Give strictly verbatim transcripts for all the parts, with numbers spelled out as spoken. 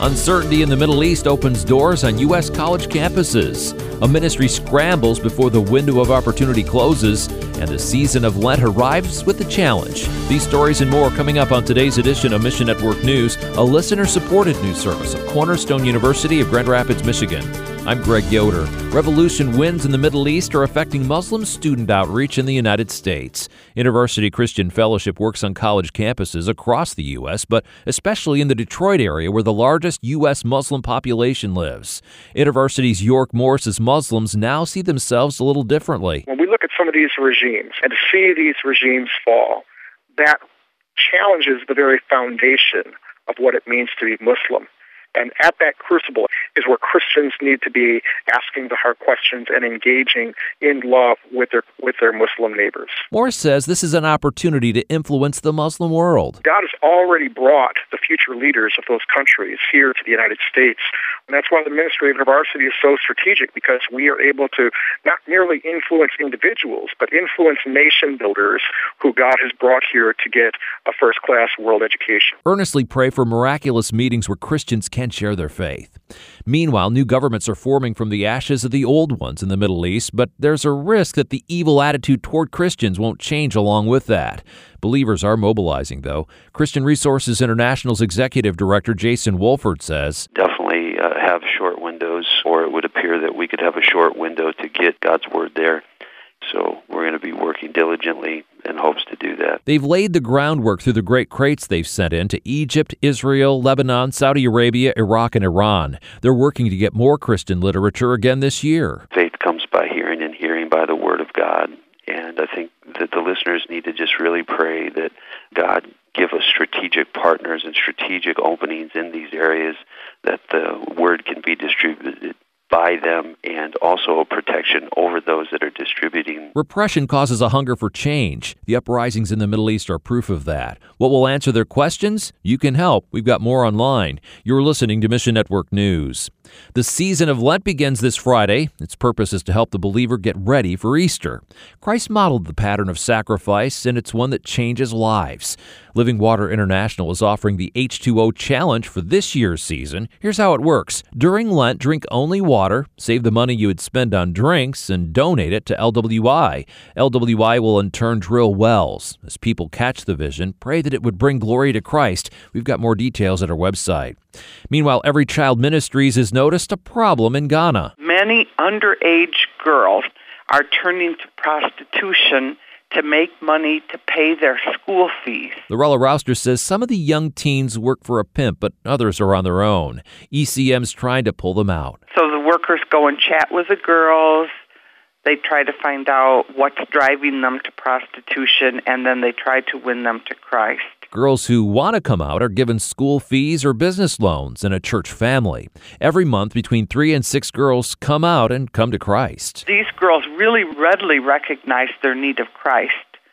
Uncertainty in the Middle East opens doors on U S college campuses. A ministry scrambles before the window of opportunity closes, and the season of Lent arrives with a challenge. These stories and more coming up on today's edition of Mission Network News, a listener-supported news service of Cornerstone University of Grand Rapids, Michigan. I'm Greg Yoder. Revolution winds in the Middle East are affecting Muslim student outreach in the United States. InterVarsity Christian Fellowship works on college campuses across the U S, but especially in the Detroit area where the largest U S Muslim population lives. InterVarsity's York Morris' Muslims now see themselves a little differently. When we look at some of these regimes and to see these regimes fall, that challenges the very foundation of what it means to be Muslim. And at that crucible is where Christians need to be asking the hard questions and engaging in love with their with their Muslim neighbors. Morris says this is an opportunity to influence the Muslim world. God has already brought the future leaders of those countries here to the United States. And that's why the ministry of InterVarsity is so strategic, because we are able to not merely influence individuals, but influence nation builders who God has brought here to get a first-class world education. Earnestly pray for miraculous meetings where Christians can share their faith. Meanwhile, new governments are forming from the ashes of the old ones in the Middle East, but there's a risk that the evil attitude toward Christians won't change along with that. Believers are mobilizing, though. Christian Resources International's executive director, Jason Wolford, says, Definitely uh, have short windows, or it would appear that we could have a short window to get God's word there. So we're going to be working diligently in hopes to do that. They've laid the groundwork through the great crates they've sent in to Egypt, Israel, Lebanon, Saudi Arabia, Iraq, and Iran. They're working to get more Christian literature again this year. Faith comes by hearing, and hearing by the word of God. And I think that the listeners need to just really pray that God give us strategic partners and strategic openings in these areas, that the word can be distributed by them, and also a protection over those that are distributing. Repression causes a hunger for change. The uprisings in the Middle East are proof of that. What will answer their questions? You can help. We've got more online. You're listening to Mission Network News. The season of Lent begins this Friday. Its purpose is to help the believer get ready for Easter. Christ modeled the pattern of sacrifice, and it's one that changes lives. Living Water International is offering the H two O Challenge for this year's season. Here's how it works. During Lent, drink only water, save the money you would spend on drinks, and donate it to L W I. L W I will in turn drill wells. As people catch the vision, pray that it would bring glory to Christ. We've got more details at our website. Meanwhile, Every Child Ministries has noticed a problem in Ghana. Many underage girls are turning to prostitution to make money to pay their school fees. Lorella Rouster says some of the young teens work for a pimp, but others are on their own. E C M's trying to pull them out. So the workers go and chat with the girls. They try to find out what's driving them to prostitution, and then they try to win them to Christ. Girls who want to come out are given school fees or business loans in a church family. Every month, between three and six girls come out and come to Christ. These girls really readily recognize their need of Christ,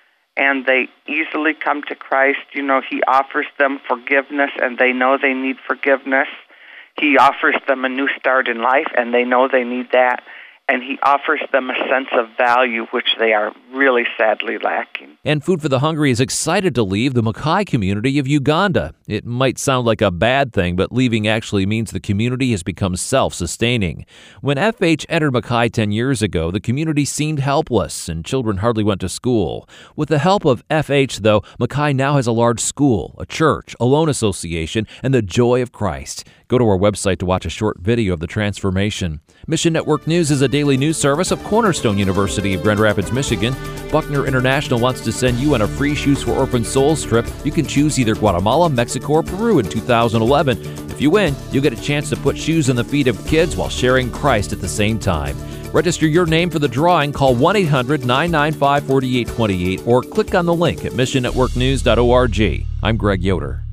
and they easily come to Christ. You know, He offers them forgiveness, and they know they need forgiveness. He offers them a new start in life, and they know they need that. And He offers them a sense of value, which they are really sadly lacking. And Food for the Hungry is excited to leave the Mackay community of Uganda. It might sound like a bad thing, but leaving actually means the community has become self-sustaining. When F H entered Mackay ten years ago, the community seemed helpless, and children hardly went to school. With the help of F H, though, Mackay now has a large school, a church, a loan association, and the joy of Christ. Go to our website to watch a short video of the transformation. Mission Network News is a daily news service of Cornerstone University of Grand Rapids, Michigan. Buckner International wants to send you on a free Shoes for Orphan Souls trip. You can choose either Guatemala, Mexico, or Peru in two thousand eleven. If you win, you'll get a chance to put shoes on the feet of kids while sharing Christ at the same time. Register your name for the drawing. Call one eight hundred nine nine five four eight two eight or click on the link at mission network news dot org. I'm Greg Yoder.